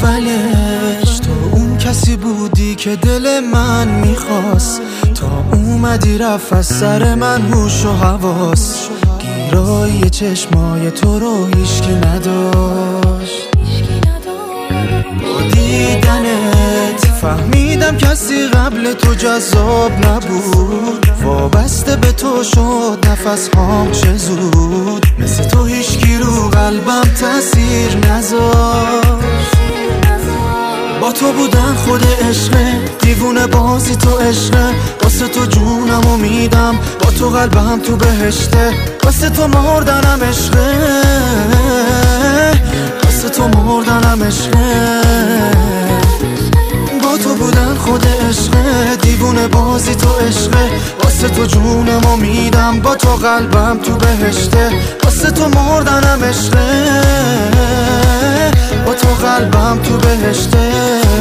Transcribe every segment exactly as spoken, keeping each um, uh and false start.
اولش تو اون کسی بودی که دل من میخواست، تا اومدی رفت از سر من هوش و حواس. گیرای چشمای تو رو هیچکی نداشت. با دیدنت فهمیدم کسی قبل تو جذاب نبود. وابسته به تو شد نفس هام چه زود. مثل تو هیچکی رو قلبم تأثیر نذاشت. با تو بودن خود عشقه، دیوونه بازی تو عشقه. واسه تو جونم میدم، با تو قلبم تو بهشته. واسه تو مردنم عشقه، واسه تو مردنم عشقه. با تو بودن خود عشقه، دیوونه بازی تو عشقه. واسه تو جونم میدم، با تو قلبم تو بهشته. واسه تو مردنم عشقه، با تو قلبم تو بهشته.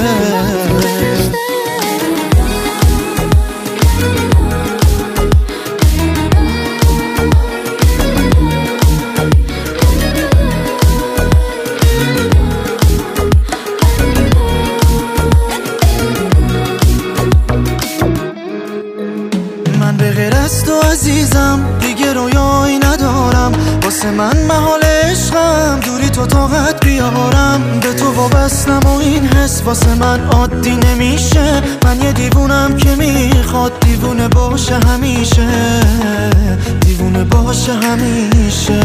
من به غیر از تو عزیزم دیگه رویایی ندارم. واسه من محال عشقم دوری تو طاقت بیارم. به تو وابستم و این حس واسه من عادی نمیشه. من یه دیوونم که میخواد دیوونه باشه همیشه، دیوونه باشه همیشه.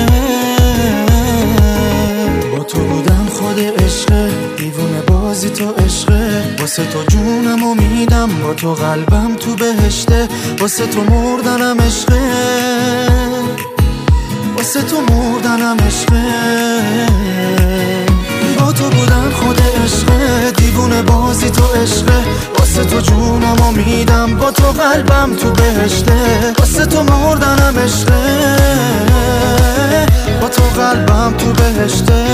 با تو بودم خود عشقه، دیوونه بازی تو عشقه. واسه تو جونم میدم، با تو قلبم تو بهشته. واسه تو مردنم عشقه، واسه تو مردنم عشقه. با تو بودن خود عشقه، دیوونه بازی تو عشقه. واسه تو جونم میدم، با تو قلبم تو بهشته. واسه تو مردنم عشقه، با تو قلبم تو بهشته.